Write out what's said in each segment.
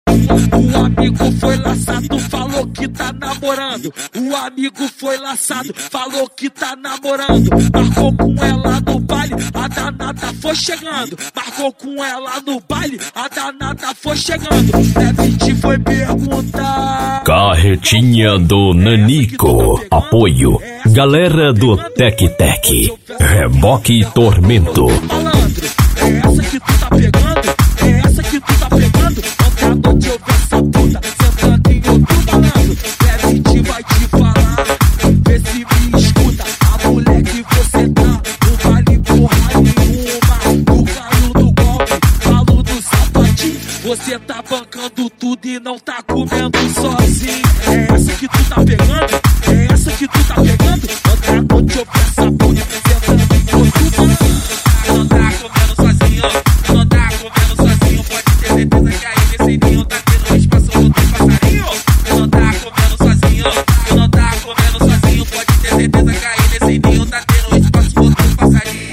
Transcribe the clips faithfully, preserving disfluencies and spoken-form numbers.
O amigo foi laçado, falou que tá namorando. O amigo foi laçado, falou que tá namorando. Marcou com ela no baile, a danada foi chegando. Marcou com ela no baile, a danada foi chegando. Debit foi perguntar. Carretinha do Nanico. Apoio. Galera do Tec Tec. Reboque e Tormento. Malandro, é essa que tu tá pegando? É essa que tu tá pegando? Ontem à noite eu vi essa puta sentando em outro malandro. Debit vai te falar, vê se me escuta. A mulher que você tá não vale porra nenhuma. Tu caiu no golpe, falo do sapatinho. Você tá bancando tudo e não tá comendo sozinho. É essa que tu tá pegando? É essa que tu tá pegando? Ontem à noite eu vi essa puta sentando em outro malandro. Não tá comendo sozinho, não tá comendo sozinho. Pode ter certeza que aí nesse ninho tá tendo espaço outro passarinho. Não tá comendo sozinho, não tá comendo sozinho. Pode ter certeza que aí nesse ninho tá tendo espaço outro passarinho.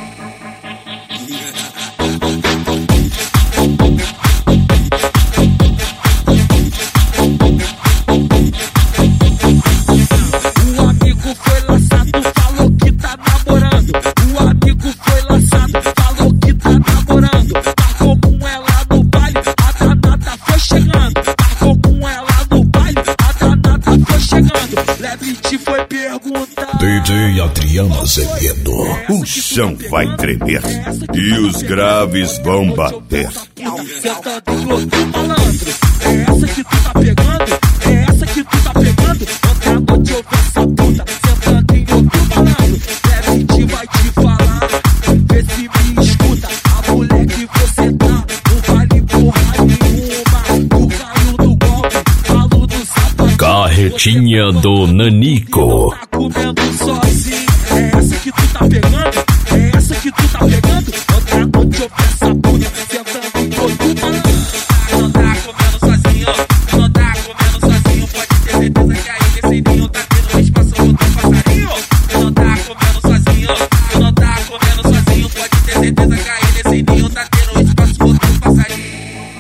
O amigo foi laçado, falou que tá namorando. O amigo foi laçado, falou que tá namorando. Marcou com ela no baile, a danada foi chegando. Marcou com ela no baile, a danada foi chegando. Debit foi perguntar. D J Adriano Azevedo. O chão vai tremer e os graves vão bater. Sentando em outro malandro. É essa que tu tá pegando? É essa que tu tá pegando? Ontem à noite eu vi essa puta sentando em outro malandro. Debit vai te falar, vê se me escuta. A mulher que você tá não vale porra nenhuma. Tu caiu no golpe, falo do sapatinho. Carretinha do Nanico. Tá comendo sozinho. É essa que tu tá pegando? É essa que tu tá pegando? Ontem à noite eu vi essa puta sentando em outro malandro. Não tá comendo sozinho, não tá comendo sozinho. Pode ter certeza que aí nesse ninho tá tendo espaço outro passarinho. Não tá comendo sozinho, não tá comendo sozinho. Pode ter certeza que aí nesse ninho tá tendo espaço outro passarinho.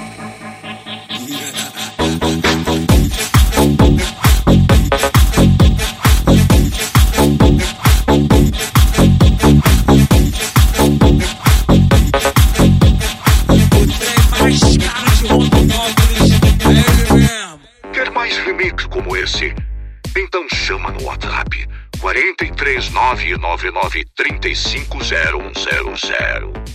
Quer mais remix como esse? Então chama no WhatsApp quatro três nove nove nove três cinco zero um zero zero.